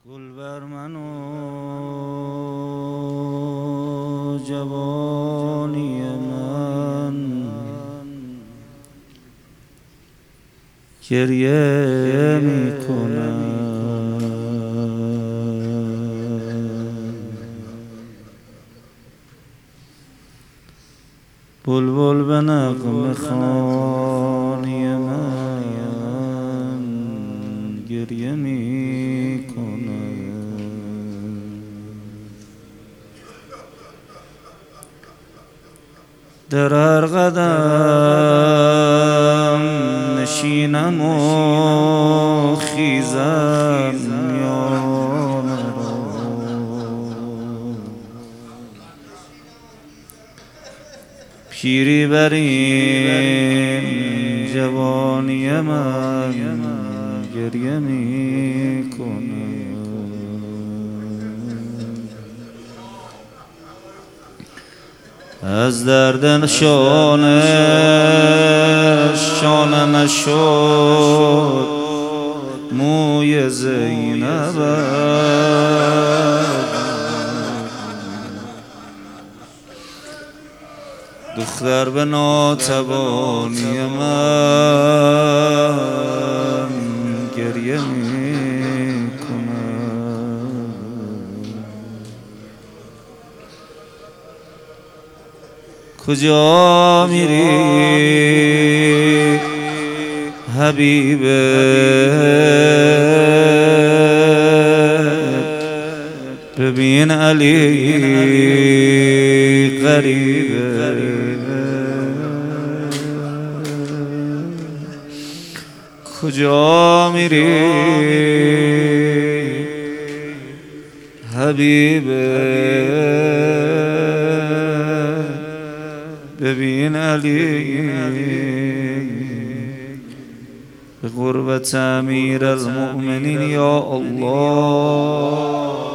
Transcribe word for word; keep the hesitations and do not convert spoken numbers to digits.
گل بر من و جوانی من گریه می کنم، بلبل به نغمه خوانی من گریه می کنم. در هر قدم نشینم و خیزم میان را، پیری بر این جوانی من گریه می کنم. از درد نشانش شانه نشد موی زینب، دختر به ناتوانی من گریه می کنم. کجا میری حبیبه، ببین علی غریبه. کجا میری حبیبه، ببین علی به قربت امیر المؤمنین یا الله.